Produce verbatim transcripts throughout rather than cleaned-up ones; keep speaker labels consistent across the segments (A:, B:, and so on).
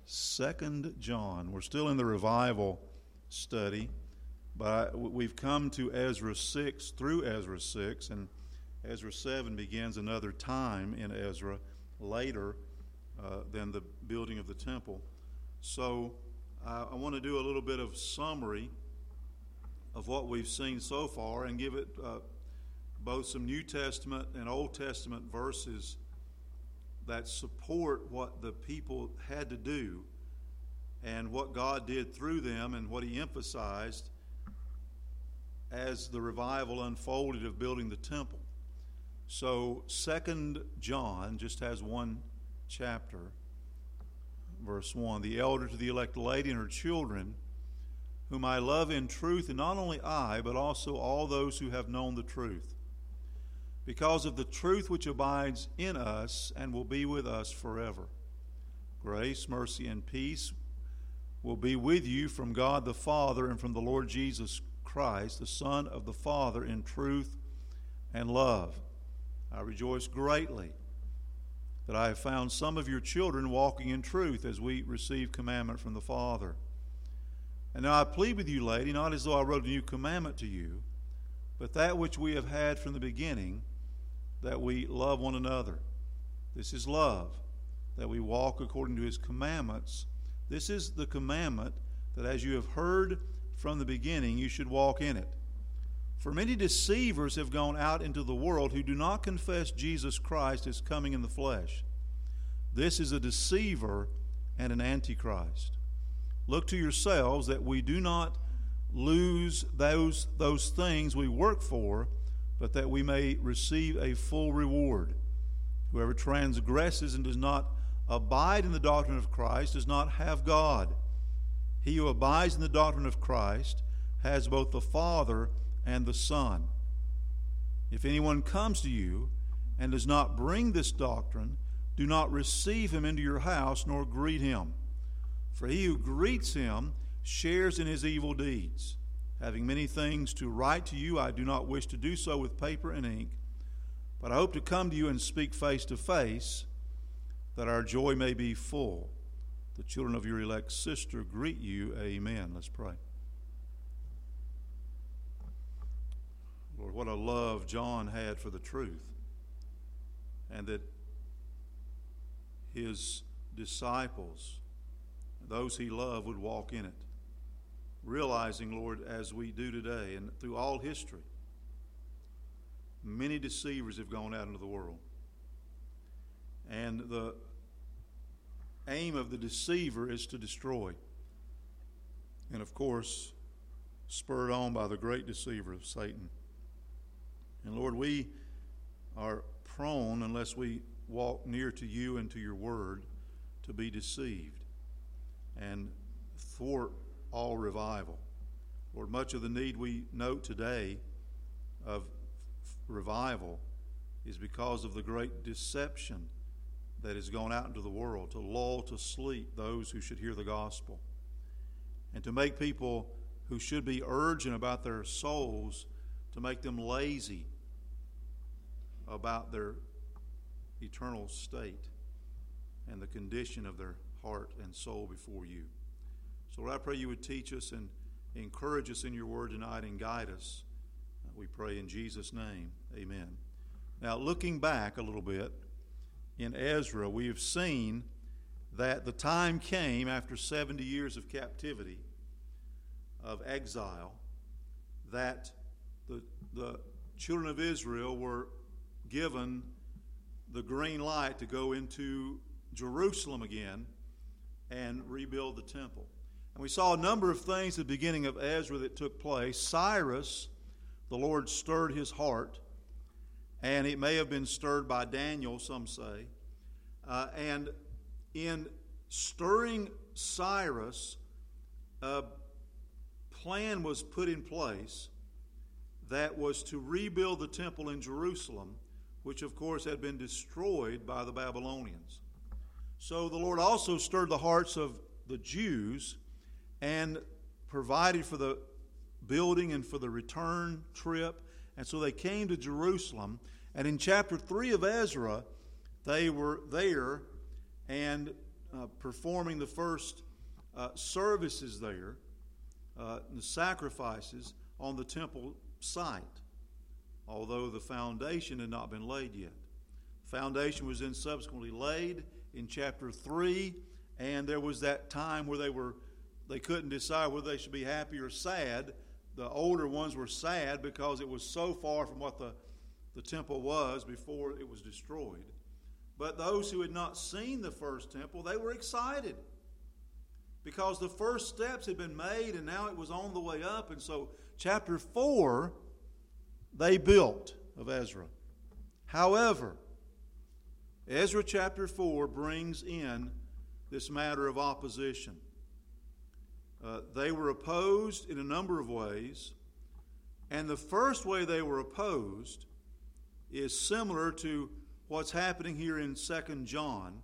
A: Second John. We're still in the revival study, but we've come to Ezra six through Ezra six, and Ezra seven begins another time in Ezra, later uh, than the building of the temple. So uh, I want to do a little bit of summary of what we've seen so far and give it uh, both some New Testament and Old Testament verses that support what the people had to do and what God did through them and what he emphasized as the revival unfolded of building the temple. So Second John just has one chapter, verse one. The elder to the elect lady and her children, whom I love in truth, and not only I, but also all those who have known the truth, because of the truth which abides in us and will be with us forever. Grace, mercy, and peace will be with you from God the Father and from the Lord Jesus Christ, the Son of the Father, in truth and love. I rejoice greatly that I have found some of your children walking in truth as we receive commandment from the Father. And now I plead with you, lady, not as though I wrote a new commandment to you, but that which we have had from the beginning, that we love one another. This is love, that we walk according to his commandments. This is the commandment, that as you have heard from the beginning, you should walk in it. For many deceivers have gone out into the world who do not confess Jesus Christ as coming in the flesh. This is a deceiver and an antichrist. Look to yourselves that we do not lose those, those things we work for, but that we may receive a full reward. Whoever transgresses and does not abide in the doctrine of Christ does not have God. He who abides in the doctrine of Christ has both the Father and the Son. If anyone comes to you and does not bring this doctrine, do not receive him into your house, nor greet him. For he who greets him shares in his evil deeds. Having many things to write to you, I do not wish to do so with paper and ink, but I hope to come to you and speak face to face, that our joy may be full. The children of your elect sister greet you. Amen. Let's pray. Lord, what a love John had for the truth, and that his disciples, those he loved, would walk in it. Realizing, Lord, as we do today and through all history, many deceivers have gone out into the world. And the aim of the deceiver is to destroy. And of course, spurred on by the great deceiver of Satan. And Lord, we are prone, unless we walk near to you and to your word, to be deceived and thwart all revival. Lord, much of the need we note today of revival is because of the great deception that has gone out into the world to lull to sleep those who should hear the gospel, and to make people who should be urgent about their souls, to make them lazy about their eternal state and the condition of their heart and soul before you. So Lord, I pray you would teach us and encourage us in your word tonight and guide us. We pray in Jesus' name. Amen. Now, looking back a little bit, in Ezra, we have seen that the time came after seventy years of captivity, of exile, that the, the children of Israel were given the green light to go into Jerusalem again and rebuild the temple. And we saw a number of things at the beginning of Ezra that took place. Cyrus, the Lord stirred his heart, and it may have been stirred by Daniel, some say. Uh, and in stirring Cyrus, a plan was put in place that was to rebuild the temple in Jerusalem, which of course had been destroyed by the Babylonians. So the Lord also stirred the hearts of the Jews and provided for the building and for the return trip. And so they came to Jerusalem. And in chapter three of Ezra, they were there, and uh, performing the first uh, services there, uh, the sacrifices on the temple site, although the foundation had not been laid yet. The foundation was then subsequently laid in chapter three, and there was that time where they were they couldn't decide whether they should be happy or sad. The older ones were sad because it was so far from what the, the temple was before it was destroyed. But those who had not seen the first temple, they were excited because the first steps had been made and now it was on the way up. And so chapter four, they built of Ezra. However, Ezra chapter four brings in this matter of opposition. Uh, they were opposed in a number of ways, and the first way they were opposed is similar to what's happening here in Second John.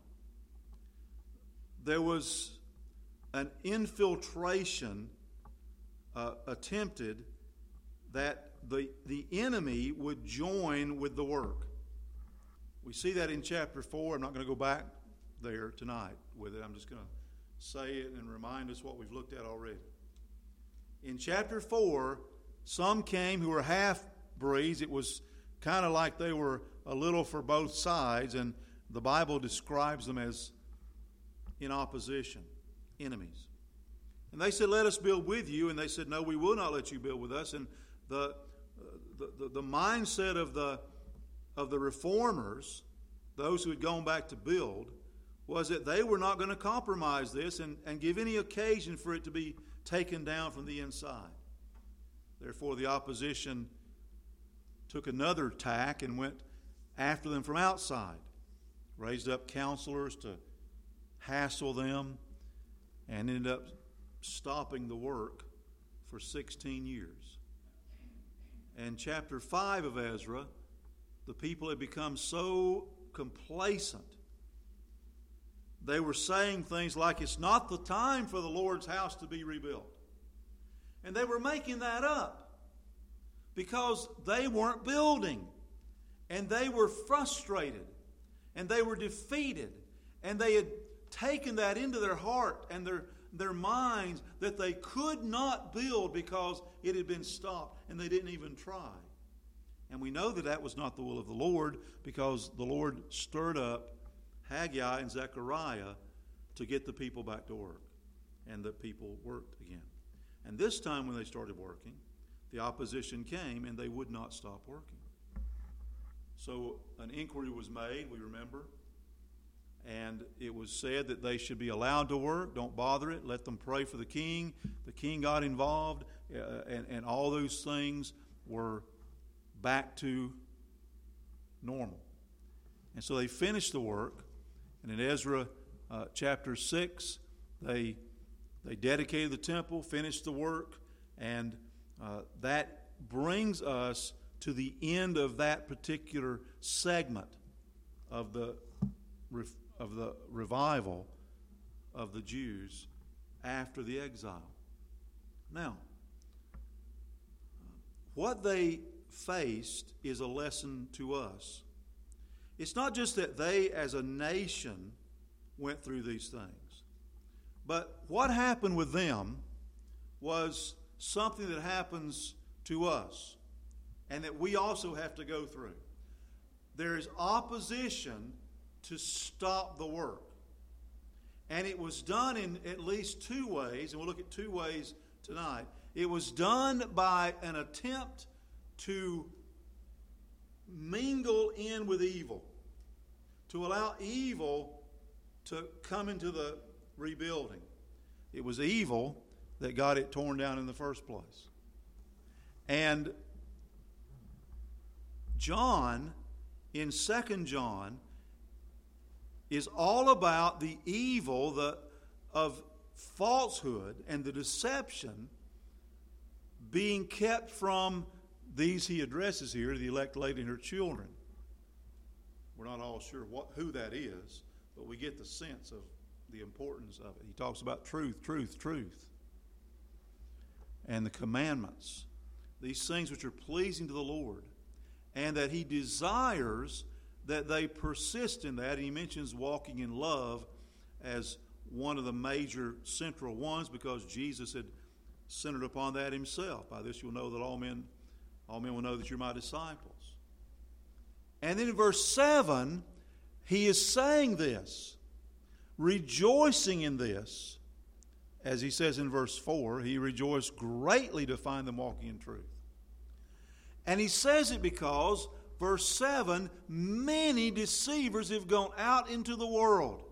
A: There was an infiltration uh, attempted that the, the enemy would join with the work. We see that in chapter four. I'm not going to go back there tonight with it. I'm just going to say it and remind us what we've looked at already. In chapter four, some came who were half-breeds. It was kind of like they were a little for both sides, and the Bible describes them as in opposition, enemies. And they said, let us build with you. And they said, no, we will not let you build with us. And the the, the, the mindset of the of the reformers, those who had gone back to build, was that they were not going to compromise this and, and give any occasion for it to be taken down from the inside. Therefore, the opposition took another tack and went after them from outside, raised up counselors to hassle them, and ended up stopping the work for sixteen years. And chapter five of Ezra, the people had become so complacent. They were saying things like, it's not the time for the Lord's house to be rebuilt. And they were making that up because they weren't building. And they were frustrated. And they were defeated. And they had taken that into their heart and their, their minds that they could not build because it had been stopped. And they didn't even try. And we know that that was not the will of the Lord because the Lord stirred up Haggai and Zechariah to get the people back to work. And the people worked again. And this time when they started working, the opposition came and they would not stop working. So an inquiry was made, we remember, and it was said that they should be allowed to work. Don't bother it. Let them pray for the king. The king got involved, uh, and, and all those things were back to normal. And so they finished the work. And in Ezra uh, chapter six, they they dedicated the temple, finished the work, and uh, that brings us to the end of that particular segment of the of the revival of the Jews after the exile. Now, what they faced is a lesson to us. It's not just that they as a nation went through these things, but what happened with them was something that happens to us and that we also have to go through. There is opposition to stop the work. And it was done in at least two ways, and we'll look at two ways tonight. It was done by an attempt to mingle in with evil, to allow evil to come into the rebuilding. It was evil that got it torn down in the first place. And John, in Second John, is all about the evil the, of falsehood and the deception being kept from these he addresses here, the elect lady and her children. We're not all sure what who that is, but we get the sense of the importance of it. He talks about truth, truth, truth. And the commandments. These things which are pleasing to the Lord. And that he desires that they persist in that. And he mentions walking in love as one of the major central ones because Jesus had centered upon that himself. By this you'll know that all men, all men will know that you're my disciples. And then in verse seven, he is saying this, rejoicing in this. As he says in verse four, he rejoiced greatly to find them walking in truth. And he says it because, verse seven, many deceivers have gone out into the world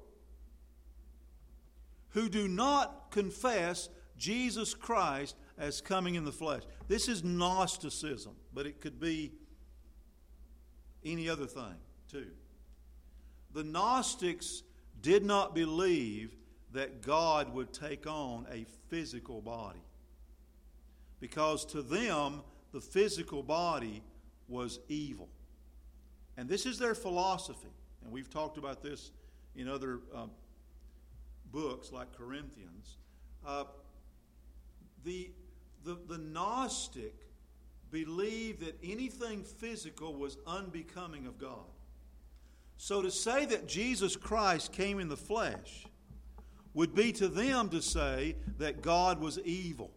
A: who do not confess Jesus Christ as coming in the flesh. This is Gnosticism, but it could be any other thing too. The Gnostics did not believe that God would take on a physical body, because to them the physical body was evil. And this is their philosophy. And we've talked about this in other uh, books like Corinthians. Uh, the, the, the Gnostic believed that anything physical was unbecoming of God. So to say that Jesus Christ came in the flesh would be to them to say that God was evil.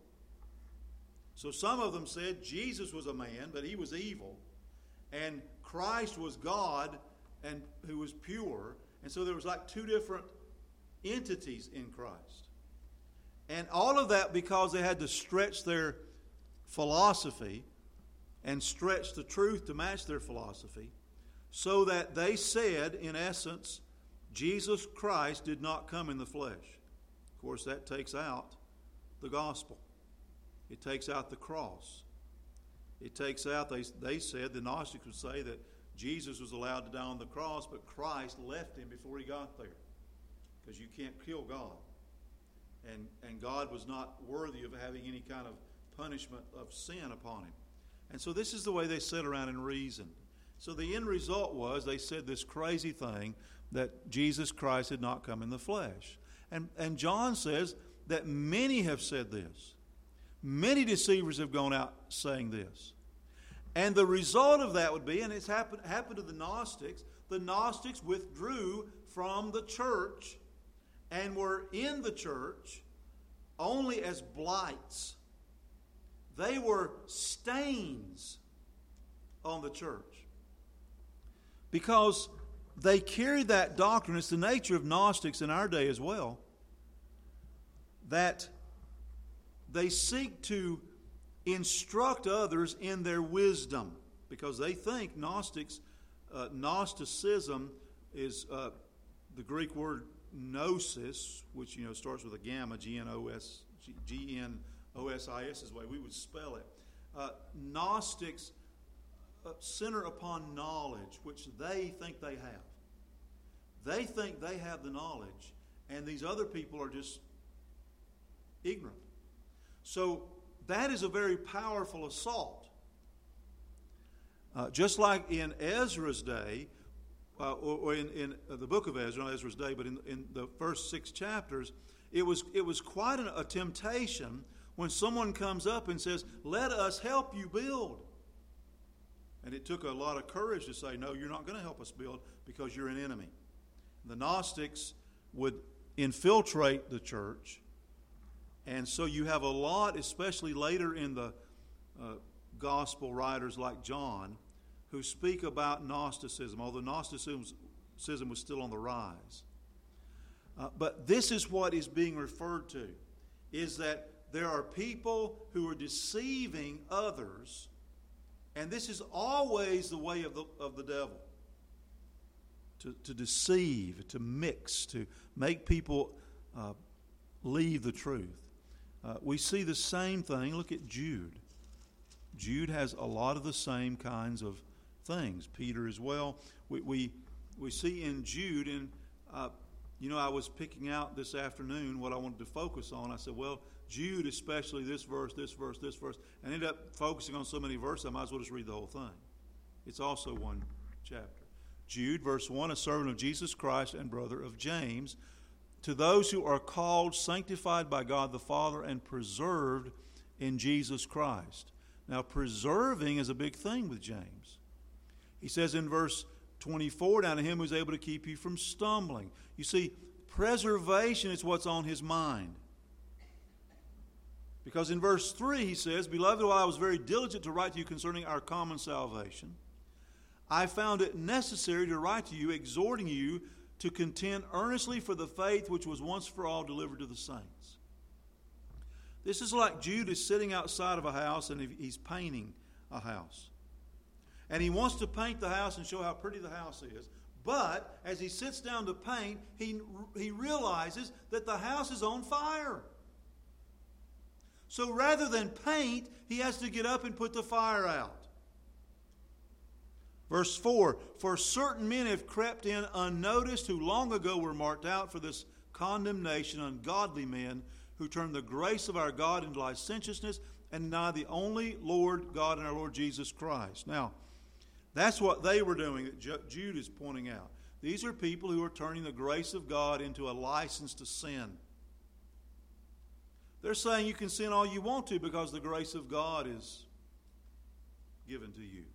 A: So some of them said Jesus was a man, but he was evil, and Christ was God and who was pure. And so there was like two different entities in Christ. And all of that because they had to stretch their philosophy and stretch the truth to match their philosophy, so that they said, in essence, Jesus Christ did not come in the flesh. Of course, that takes out the gospel. It takes out the cross. It takes out, they, they said, the Gnostics would say that Jesus was allowed to die on the cross, but Christ left him before he got there. Because you can't kill God. And, and God was not worthy of having any kind of punishment of sin upon him. And so this is the way they sat around and reasoned. So the end result was they said this crazy thing that Jesus Christ had not come in the flesh. And, and John says that many have said this. Many deceivers have gone out saying this. And the result of that would be, and it's happened, happened to the Gnostics, the Gnostics withdrew from the church and were in the church only as blights. They were stains on the church. Because they carried that doctrine. It's the nature of Gnostics in our day as well, that they seek to instruct others in their wisdom, because they think Gnostics, uh, Gnosticism is uh, the Greek word gnosis, which you know starts with a gamma, G N O S, G N O S I S is the way we would spell it. Uh, Gnostics uh, center upon knowledge, which they think they have. They think they have the knowledge, and these other people are just ignorant. So that is a very powerful assault. Uh, just like in Ezra's day, uh, or, or in, in the book of Ezra, not Ezra's day, but in, in the first six chapters, it was, it was quite an, a temptation when someone comes up and says, "Let us help you build." And it took a lot of courage to say, "No, you're not going to help us build because you're an enemy." The Gnostics would infiltrate the church. And so you have a lot, especially later in the uh, gospel writers like John, who speak about Gnosticism, although Gnosticism was still on the rise. Uh, but this is what is being referred to, is that there are people who are deceiving others, and this is always the way of the, of the devil. To, to deceive, to mix, to make people uh, leave the truth. Uh, we see the same thing. Look at Jude. Jude has a lot of the same kinds of things. Peter as well. We we, we see in Jude, and uh, you know, I was picking out this afternoon what I wanted to focus on. I said, well, Jude, especially this verse, this verse, this verse, and ended up focusing on so many verses, I might as well just read the whole thing. It's also one chapter. Jude, verse one, a servant of Jesus Christ and brother of James, to those who are called, sanctified by God the Father, and preserved in Jesus Christ. Now, preserving is a big thing with James. He says in verse twenty-four, now to him who is able to keep you from stumbling. You see, Preservation is what's on his mind. Because in verse three he says, Beloved, while I was very diligent to write to you concerning our common salvation, I found it necessary to write to you, exhorting you to contend earnestly for the faith which was once for all delivered to the saints. This is like Jude is sitting outside of a house and he's painting a house. And he wants to paint the house and show how pretty the house is. But as he sits down to paint, he, he realizes that the house is on fire. So rather than paint, he has to get up and put the fire out. Verse four, For certain men have crept in unnoticed, who long ago were marked out for this condemnation, ungodly men, who turn the grace of our God into licentiousness and deny the only Lord God and our Lord Jesus Christ. Now, that's what they were doing that Jude is pointing out. These are people who are turning the grace of God into a license to sin. They're saying you can sin all you want to because the grace of God is given to you.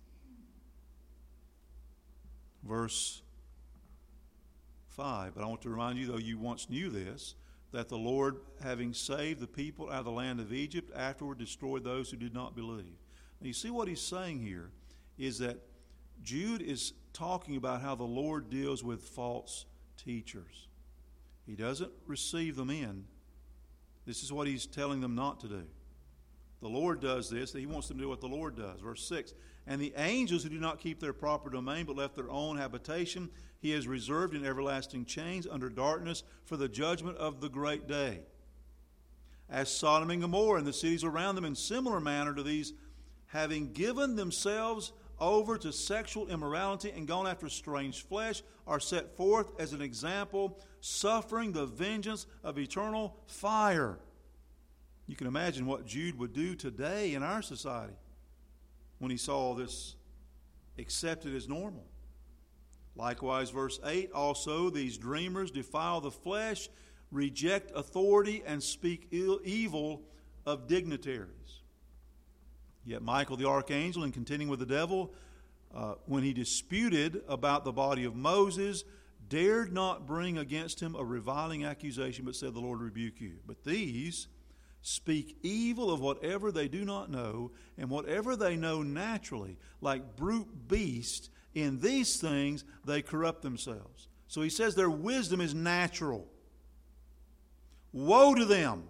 A: Verse five, but I want to remind you, though you once knew this, that the Lord, having saved the people out of the land of Egypt, afterward destroyed those who did not believe. Now you see what he's saying here is that Jude is talking about how the Lord deals with false teachers. He doesn't receive them in. This is what he's telling them not to do. The Lord does this. He wants them to do what the Lord does. Verse six, And the angels who do not keep their proper domain but left their own habitation, he has reserved in everlasting chains under darkness for the judgment of the great day. As Sodom and Gomorrah and the cities around them in similar manner to these, having given themselves over to sexual immorality and gone after strange flesh, are set forth as an example, suffering the vengeance of eternal fire. You can imagine what Jude would do today in our society when he saw this accepted as normal. Likewise, verse eight, also these dreamers defile the flesh, reject authority, and speak ill, evil of dignitaries. Yet Michael the archangel, in contending with the devil, uh, when he disputed about the body of Moses, dared not bring against him a reviling accusation, but said, The Lord rebuke you. But these speak evil of whatever they do not know, and whatever they know naturally, like brute beasts, in these things they corrupt themselves. So he says their wisdom is natural. Woe to them!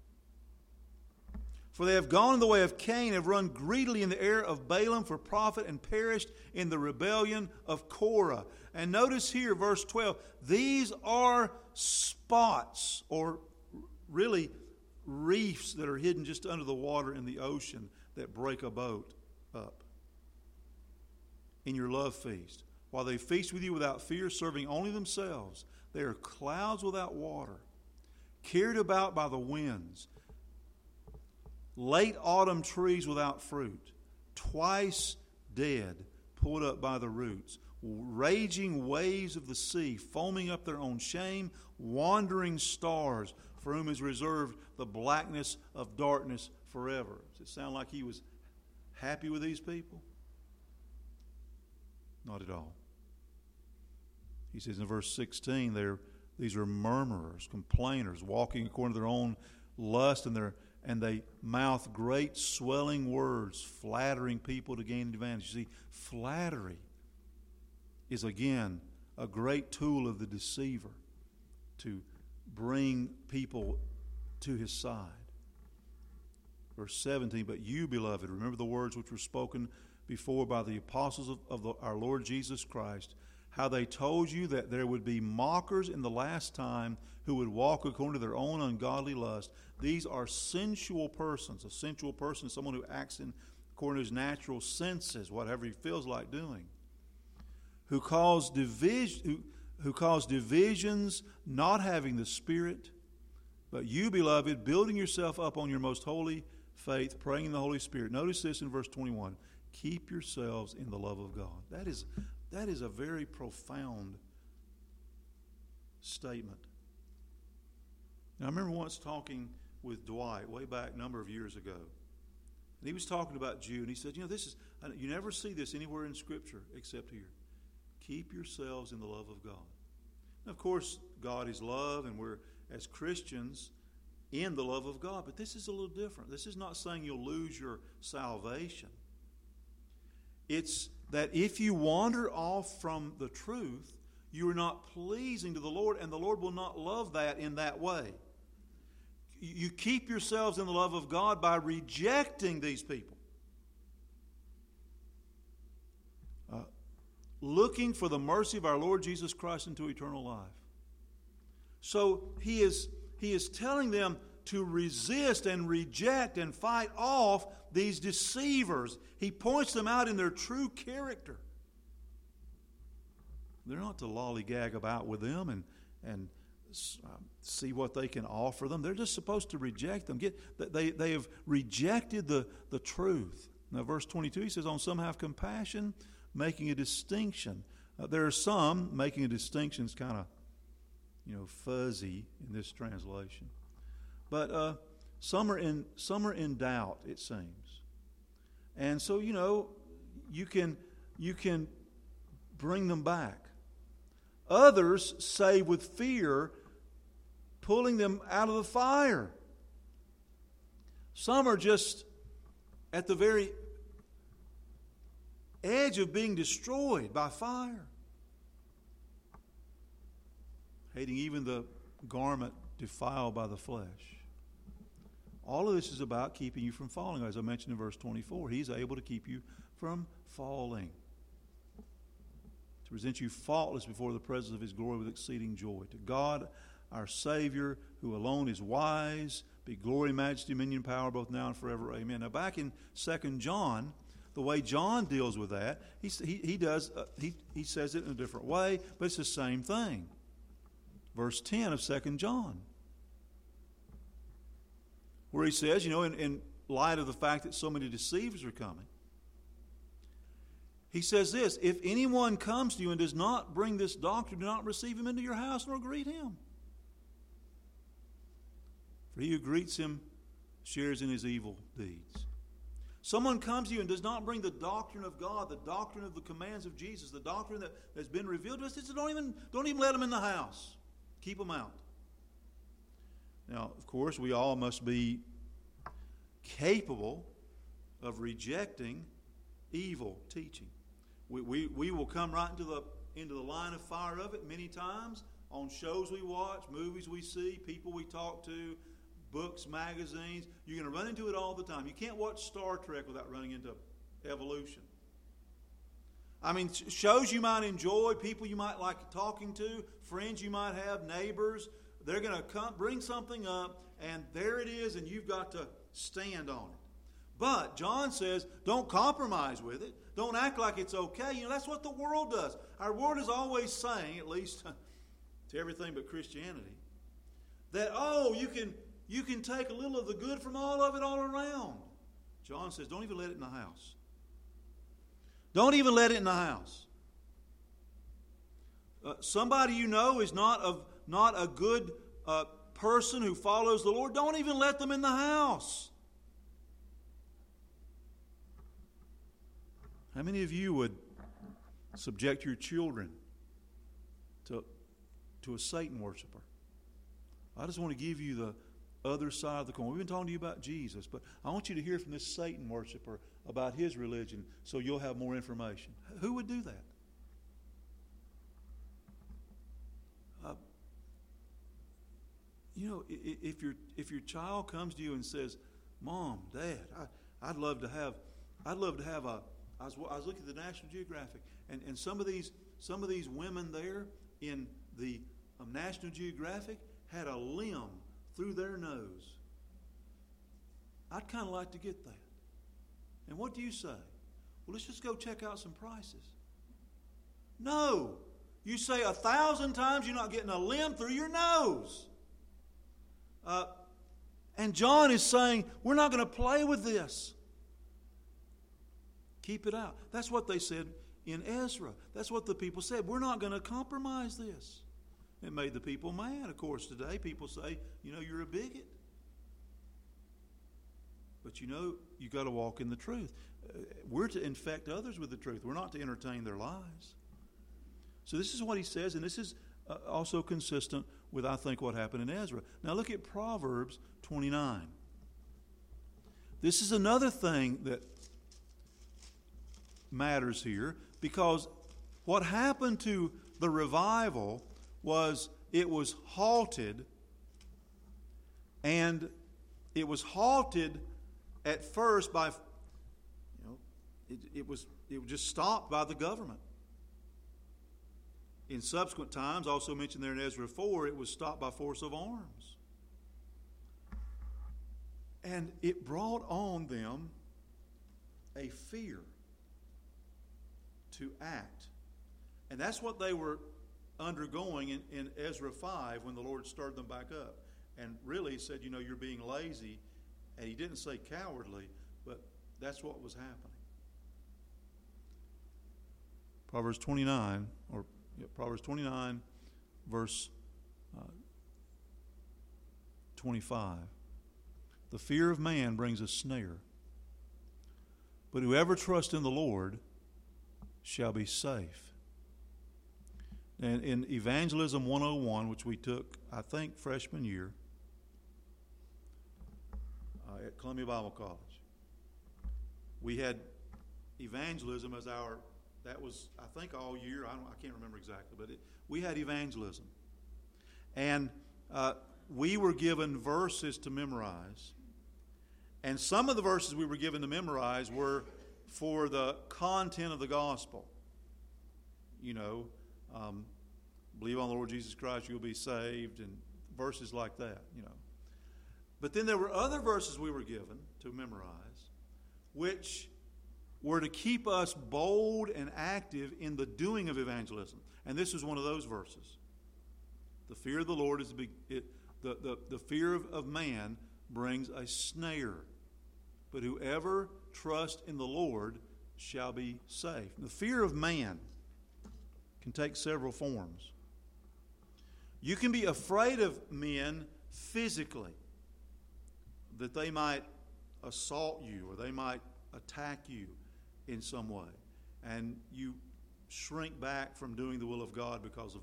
A: For they have gone in the way of Cain, have run greedily in the error of Balaam for profit, and perished in the rebellion of Korah. And notice here, verse twelve, these are spots, or really reefs that are hidden just under the water in the ocean that break a boat up. In your love feast, while they feast with you without fear, serving only themselves, they are clouds without water, carried about by the winds, late autumn trees without fruit, twice dead, pulled up by the roots, raging waves of the sea, foaming up their own shame, wandering stars, for whom is reserved the blackness of darkness forever. Does it sound like he was happy with these people? Not at all. He says in verse sixteen, they're, these are murmurers, complainers, walking according to their own lust, and they're and they mouth great swelling words, flattering people to gain advantage. You see, flattery is again a great tool of the deceiver to bring people to his side. Verse seventeen, but you, beloved, remember the words which were spoken before by the apostles of, of the, our Lord Jesus Christ, how they told you that there would be mockers in the last time who would walk according to their own ungodly lust. These are sensual persons. A sensual person is someone who acts in according to his natural senses, whatever he feels like doing, who cause division, who, who cause divisions, not having the Spirit. But you, beloved, building yourself up on your most holy faith, praying in the Holy Spirit. Notice this in verse twenty-one. Keep yourselves in the love of God. That is, that is a very profound statement. Now, I remember once talking with Dwight way back a number of years ago. And he was talking about Jude. And he said, you know, this is, you never see this anywhere in Scripture except here. Keep yourselves in the love of God. Of course, God is love, and we're, as Christians, in the love of God. But this is a little different. This is not saying you'll lose your salvation. It's that if you wander off from the truth, you are not pleasing to the Lord, and the Lord will not love that in that way. You keep yourselves in the love of God by rejecting these people. Uh, looking for the mercy of our Lord Jesus Christ into eternal life. So he is, he is telling them to resist and reject and fight off these deceivers. He points them out in their true character. They're not to lollygag about with them and, and uh, see what they can offer them. They're just supposed to reject them. Get, they, they have rejected the, the truth. Now, verse twenty-two, he says, on some have compassion, making a distinction. Uh, there are some, making a distinction is kind of, you know, fuzzy in this translation. But uh, some are in some are in doubt, it seems. And so, you know, you can you can bring them back. Others say with fear, pulling them out of the fire. Some are just at the very edge of being destroyed by fire. Hating even the garment defiled by the flesh. All of this is about keeping you from falling. As I mentioned in verse twenty-four, He's able to keep you from falling. To present you faultless before the presence of His glory with exceeding joy. To God, our Savior, who alone is wise, be glory, majesty, dominion, power, both now and forever. Amen. Now back in Second John, the way John deals with that, he, he, he does uh, he, he says it in a different way, but it's the same thing. Verse ten of Second John. Where he says, you know, in, in light of the fact that so many deceivers are coming, he says this, if anyone comes to you and does not bring this doctrine, do not receive him into your house nor greet him. For he who greets him shares in his evil deeds. Someone comes to you and does not bring the doctrine of God, the doctrine of the commands of Jesus, the doctrine that has been revealed to us, he says, don't even, don't even let them in the house. Keep them out. Now, of course, we all must be capable of rejecting evil teaching. We, we, we will come right into the, into the line of fire of it many times on shows we watch, movies we see, people we talk to, books, magazines. You're going to run into it all the time. You can't watch Star Trek without running into evolution. I mean, shows you might enjoy, people you might like talking to, friends you might have, neighbors. They're going to come, bring something up, and there it is, and you've got to stand on it. But John says, don't compromise with it. Don't act like it's okay. You know, that's what the world does. Our world is always saying, at least to everything but Christianity, that, oh, you can, you can take a little of the good from all of it all around. John says, don't even let it in the house. Don't even let it in the house. Uh, somebody you know is not of not a good uh, person who follows the Lord. Don't even let them in the house. How many of you would subject your children to, to a Satan worshiper? I just want to give you the other side of the coin. We've been talking to you about Jesus, but I want you to hear from this Satan worshiper about his religion so you'll have more information. Who would do that? Uh, you know, if your if your child comes to you and says, "Mom, Dad, I, I'd love to have, I'd love to have a," I was I was looking at the National Geographic, and, and some of these some of these women there in the um, National Geographic had a limb through their nose. I'd kind of like to get that. And what do you say? Well, let's just go check out some prices. No. You say a thousand times you're not getting a limb through your nose. Uh, and John is saying, we're not going to play with this. Keep it out. That's what they said in Ezra. That's what the people said. We're not going to compromise this. It made the people mad. Of course, today people say, you know, you're a bigot. But you know, you've got to walk in the truth. Uh, we're to infect others with the truth. We're not to entertain their lies. So this is what he says, and this is uh, also consistent with, I think, what happened in Ezra. Now look at Proverbs twenty-nine. This is another thing that matters here, because what happened to the revival was it was halted, and it was halted at first by, you know, it, it was it was just stopped by the government. In subsequent times, also mentioned there in Ezra four, it was stopped by force of arms. And it brought on them a fear to act. And that's what they were undergoing in, in Ezra five when the Lord stirred them back up. And really said, you know, you're being lazy. And he didn't say cowardly, but that's what was happening. Proverbs twenty-nine, or yeah, Proverbs twenty-nine, verse uh, twenty-five. The fear of man brings a snare, but whoever trusts in the Lord shall be safe. And in Evangelism one oh one, which we took, I think, freshman year uh, at Columbia Bible College, we had evangelism as our, that was, I think, all year. I, don't, I can't remember exactly, but it, we had evangelism. And uh, we were given verses to memorize. And some of the verses we were given to memorize were for the content of the gospel. You know, um, believe on the Lord Jesus Christ, you'll be saved, and verses like that, you know. But then there were other verses we were given to memorize, which were to keep us bold and active in the doing of evangelism. And this was one of those verses. The fear of the Lord is the, it, the, the, the fear of, of man brings a snare. But whoever trusts in the Lord shall be safe. The fear of man can take several forms. You can be afraid of men physically, that they might assault you or they might attack you in some way, and you shrink back from doing the will of God because of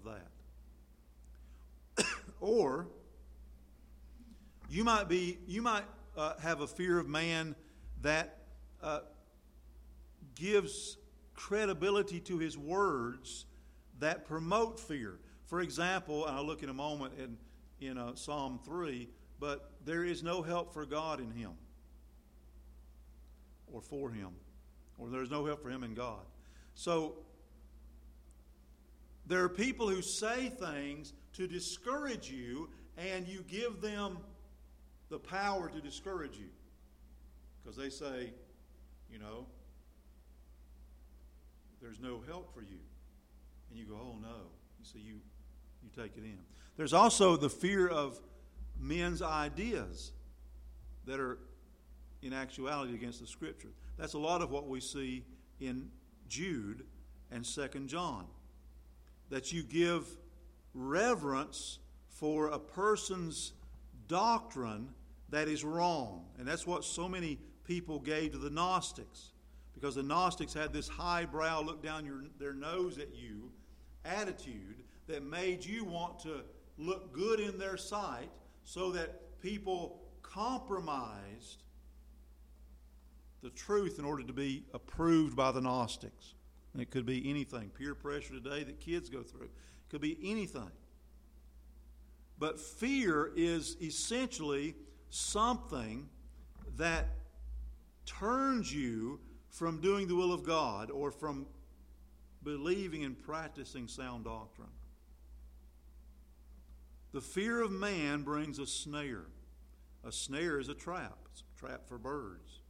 A: that. Or you might be you might uh, have a fear of man that uh, gives credibility to his words that promote fear. For example, and I'll look in a moment in in uh, Psalm three, but there is no help for God in him or for him, or there's no help for him in God. So there are people who say things to discourage you, and you give them the power to discourage you. Because they say, you know, there's no help for you. And you go, oh no. You see, you, you take it in. There's also the fear of men's ideas that are in actuality against the Scripture. That's a lot of what we see in Jude and Second John. That you give reverence for a person's doctrine that is wrong. And that's what so many people gave to the Gnostics. Because the Gnostics had this highbrow, look down your, their nose at you attitude that made you want to look good in their sight, so that people compromised the truth in order to be approved by the Gnostics. And it could be anything. Peer pressure today that kids go through. It could be anything. But fear is essentially something that turns you from doing the will of God or from believing and practicing sound doctrine. The fear of man brings a snare. A snare is a trap. It's a trap for birds.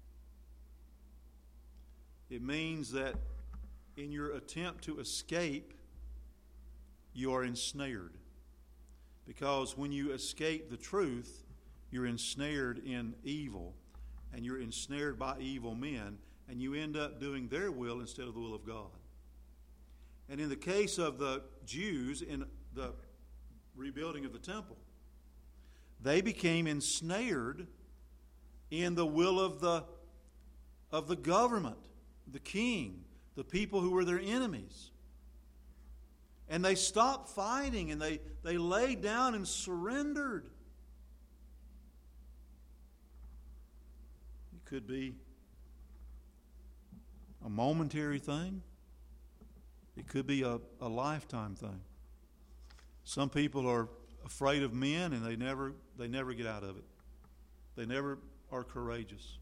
A: It means that in your attempt to escape, you are ensnared. Because when you escape the truth, you're ensnared in evil, and you're ensnared by evil men, and you end up doing their will instead of the will of God. And in the case of the Jews in the rebuilding of the temple, they became ensnared in the will of the of the government, the king, the people who were their enemies. And they stopped fighting, and they, they laid down and surrendered. It could be a momentary thing. It could be a, a lifetime thing. Some people are afraid of men, and they never they never get out of it. They never are courageous.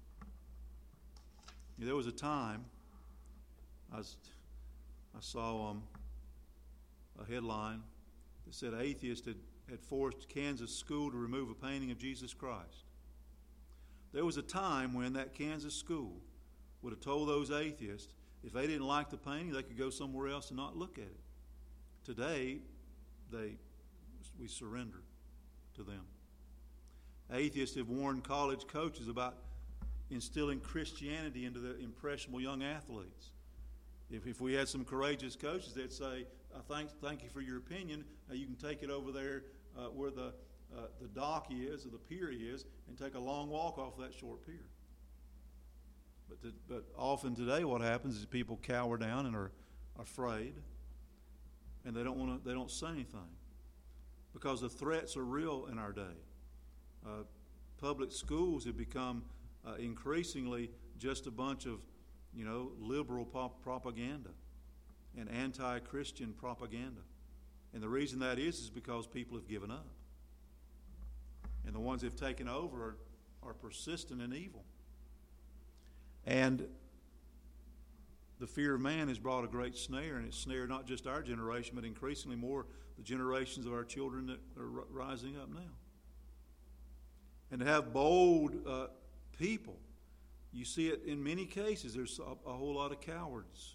A: There was a time I, was, I saw um, a headline that said atheists had, had forced Kansas school to remove a painting of Jesus Christ. There was a time when that Kansas school would have told those atheists if they didn't like the painting, they could go somewhere else and not look at it. Today, they we surrender to them. Atheists have warned college coaches about instilling Christianity into the impressionable young athletes. If, if we had some courageous coaches, they'd say, uh, thank, thank you for your opinion. Uh, you can take it over there uh, where the, uh, the dock is or the pier is and take a long walk off that short pier. But, to, but often today what happens is people cower down and are afraid, and they don't want to. They don't say anything because the threats are real in our day. Uh, public schools have become uh, increasingly just a bunch of, you know, liberal pop propaganda and anti-Christian propaganda, and the reason that is is because people have given up, and the ones that have taken over are, are persistent in evil. And the fear of man has brought a great snare, and it's snared not just our generation, but increasingly more the generations of our children that are r- rising up now. And to have bold uh, people, you see it in many cases. There's a, a whole lot of cowards,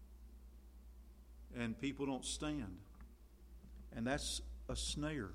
A: and people don't stand. And that's a snare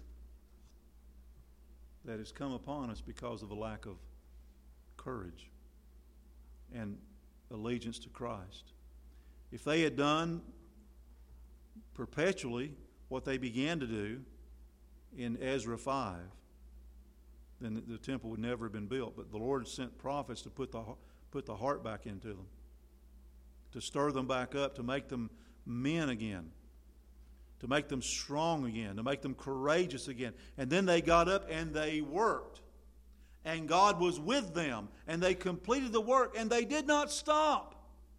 A: that has come upon us because of a lack of courage and allegiance to Christ. If they had done perpetually what they began to do in Ezra five, then the temple would never have been built. But the Lord sent prophets to put the put the heart back into them, to stir them back up, to make them men again, to make them strong again, to make them courageous again. And then they got up and they worked. And God was with them, and they completed the work, and they did not stop.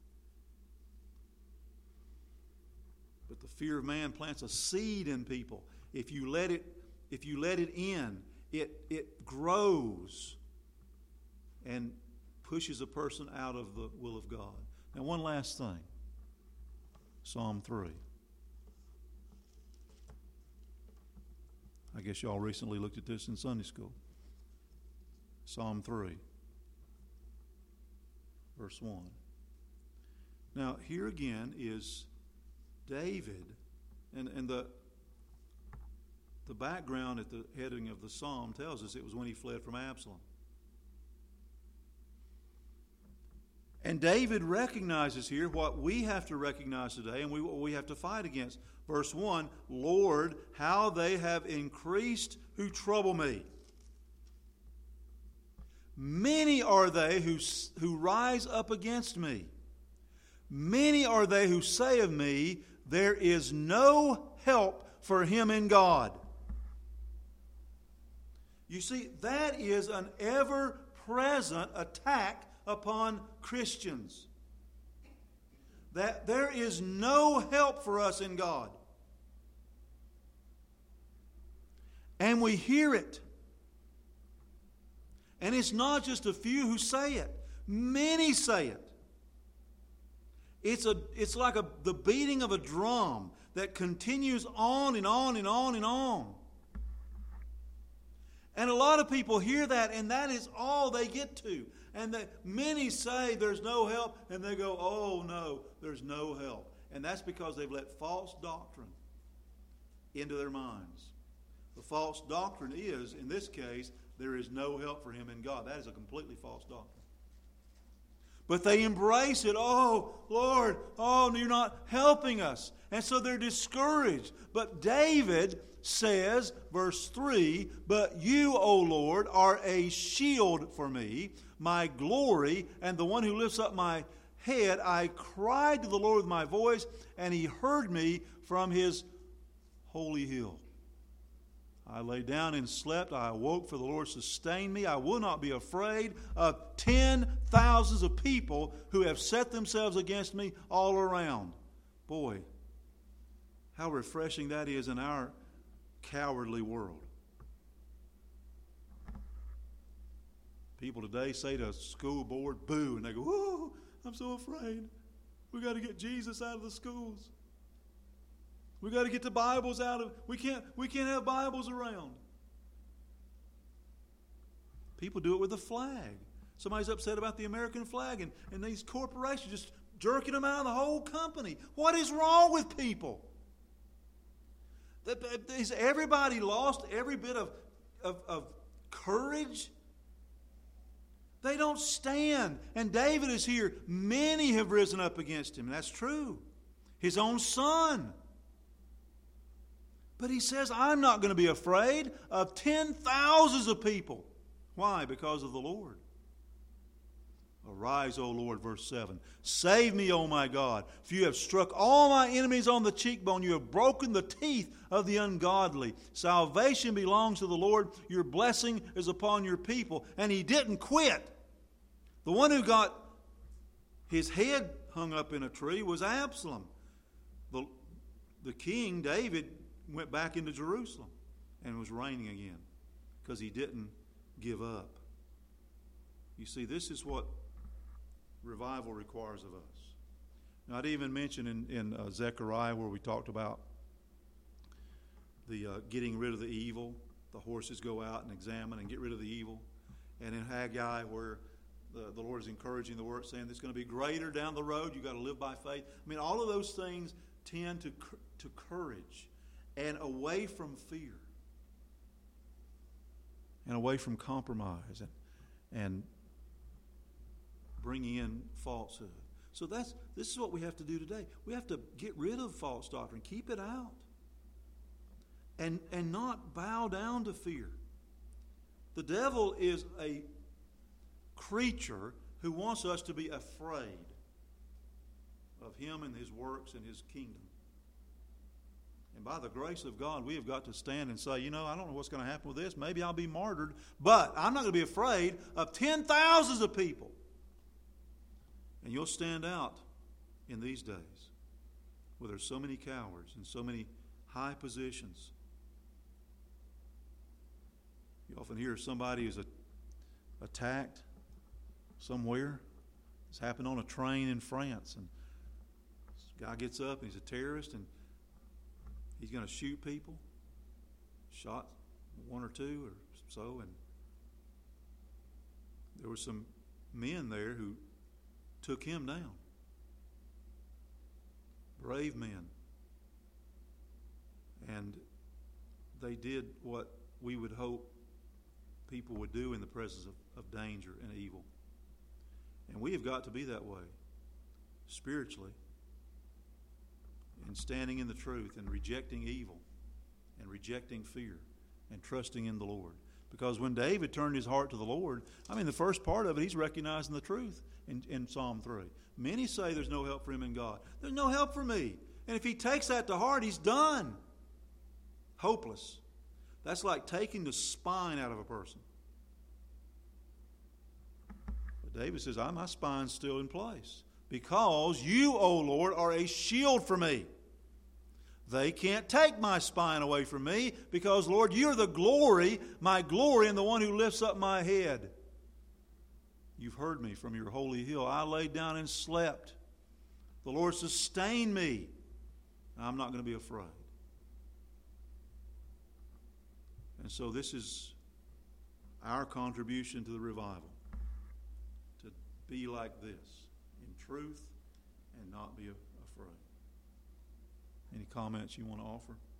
A: But the fear of man plants a seed in people. If you let it, if you let it in, it it grows and pushes a person out of the will of God. Now, one last thing. Psalm three. I guess y'all recently looked at this in Sunday school. Psalm three, verse one. Now, here again is David, and, and the, the background at the heading of the psalm tells us it was when he fled from Absalom. And David recognizes here what we have to recognize today and we, what we have to fight against. Verse one, Lord, how they have increased who trouble me. Many are they who, who rise up against me. Many are they who say of me, there is no help for him in God. You see, that is an ever-present attack upon Christians. That there is no help for us in God. And we hear it. And it's not just a few who say it. Many say it. It's a it's like a the beating of a drum that continues on and on and on and on. And a lot of people hear that, and that is all they get to. And that many say there's no help, and they go, oh no, there's no help. And that's because they've let false doctrine into their minds. The false doctrine is, in this case, there is no help for him in God. That is a completely false doctrine. But they embrace it. Oh, Lord, oh, you're not helping us. And so they're discouraged. But David says, verse three, but you, O Lord, are a shield for me, my glory, and the one who lifts up my head. I cried to the Lord with my voice, and he heard me. from his holy hill. I lay down and slept. I awoke, for the Lord sustained me. I will not be afraid of ten thousands of people who have set themselves against me all around. Boy, how refreshing that is in our cowardly world. People today say to a school board, boo, and they go, oh, I'm so afraid. We got to get Jesus out of the schools. We got to get the Bibles out of, we can't, we can't have Bibles around. People do it with the flag. Somebody's upset about the American flag, and, and these corporations just jerking them out of the whole company. What is wrong with people? Is everybody lost every bit of, of, of courage? They don't stand. And David is here. Many have risen up against him. And that's true. His own son. But he says, I'm not going to be afraid of ten thousands of people. Why? Because of the Lord. Arise, O Lord, verse seven. Save me, O my God, for you have struck all my enemies on the cheekbone. You have broken the teeth of the ungodly. Salvation belongs to the Lord. Your blessing is upon your people. And he didn't quit. The one who got his head hung up in a tree was Absalom. The, the king, David, went back into Jerusalem and was reigning again because he didn't give up. You see, this is what revival requires of us. Now, I'd even mention in, in uh, Zechariah where we talked about the uh, getting rid of the evil. The horses go out and examine and get rid of the evil. And in Haggai where the, the Lord is encouraging the work, saying there's going to be greater down the road. You've got to live by faith. I mean, all of those things tend to to courage and away from fear and away from compromise and and bringing in falsehood. So that's this is what we have to do today. We have to get rid of false doctrine, keep it out, and and not bow down to fear. The devil is a creature who wants us to be afraid of him and his works and his kingdom. And by the grace of God, we have got to stand and say, you know, I don't know what's going to happen with this. Maybe I'll be martyred, but I'm not going to be afraid of ten thousands of people. And you'll stand out in these days where there's so many cowards and so many high positions. You often hear somebody is attacked somewhere. It's happened on a train in France, and this guy gets up and he's a terrorist, and he's going to shoot people. Shot one or two or so, and there were some men there who took him down. Brave men. And they did what we would hope people would do in the presence of, of danger and evil. And we have got to be that way, spiritually, and standing in the truth and rejecting evil and rejecting fear and trusting in the Lord. Because when David turned his heart to the Lord, I mean, the first part of it, he's recognizing the truth in, in Psalm three. Many say there's no help for him in God. There's no help for me. And if he takes that to heart, he's done. Hopeless. That's like taking the spine out of a person. But David says, my spine's still in place. Because you, O Lord, are a shield for me. They can't take my spine away from me because, Lord, you're the glory, my glory, and the one who lifts up my head. You've heard me from your holy hill. I laid down and slept. The Lord sustained me. I'm not going to be afraid. And so this is our contribution to the revival. To be like this, in truth and not be afraid. Any comments you want to offer?